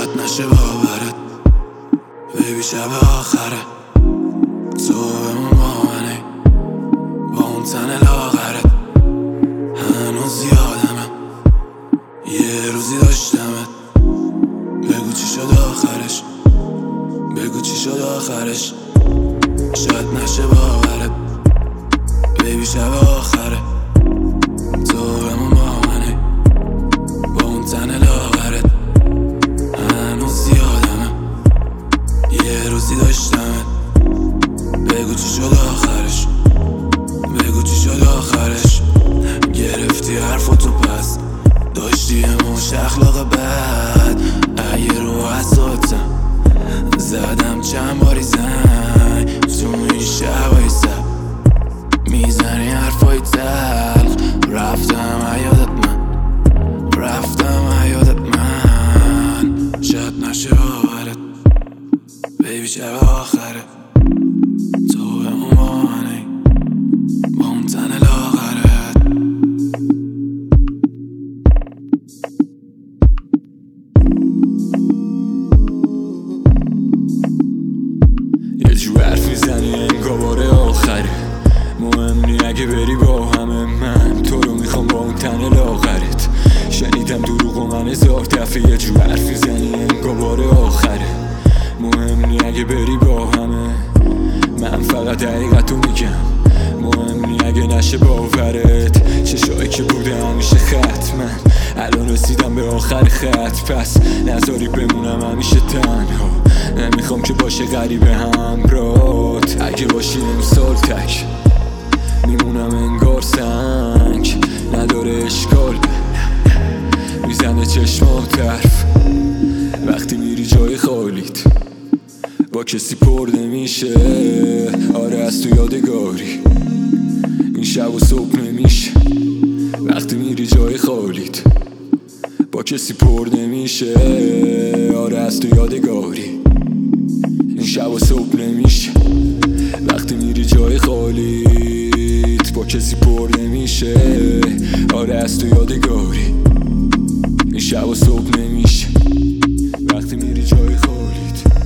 شاید نشه باورت بیبی شب آخره تو بمون با منی با اون تن لاغرت هنوز یادمه یه روزی داشتمت بگو چی شد آخرش بگو چی شد آخرش شاید نشه باورت بیبی شب آخره تو بمون با منی با اون تن لاغرت هنوز یادمه یه روزی داشتمت بگو چی شد آخرش بگو چی شد آخرش گرفتی حرفتو پس داشتی یه مش اخلاق بد اگه رو حساتم زدم چند باری زنگ تو این شبای سب میزنی حرفای تلخ رفتم عیادت من رفتم عیادت من شاید نشه باورت بیبی شب آخره تو بمون با منی با اون تن لاغرت یه جو حرف میزنی انگار بار آخره مهم نی اگه بری با همه من تو رو میخوام با اون تن لاغرت شنیدم دروغ و من هزار دفعه یه جو حرف میزنی انگار بار آخره مهم نی اگه بری با همه من فقط حقیقتو میگم مهم نی اگه نشه باورت چشایی که بوده همیشه خط من الان رسیدم به آخر خط پس نذاری بمونم همیشه تنها نمیخوام که باشه غریبه همرات اگه باشی امسال تک میمونم انگار سنگ نداره اشکال میزنه چشمات حرف وقتی میری جای خالیت با کسی پر نمیشه آره از تو یادگاری این شب و صبح نمیشه وقتی میری جای خالیت با کسی پر نمیشه آره از تو یادگاری این شب و صبح نمیشه وقتی میری جای خالیت با کسی پر نمیشه آره از تو یادگاری این شب و صبح نمیشه وقتی میری جای خالیت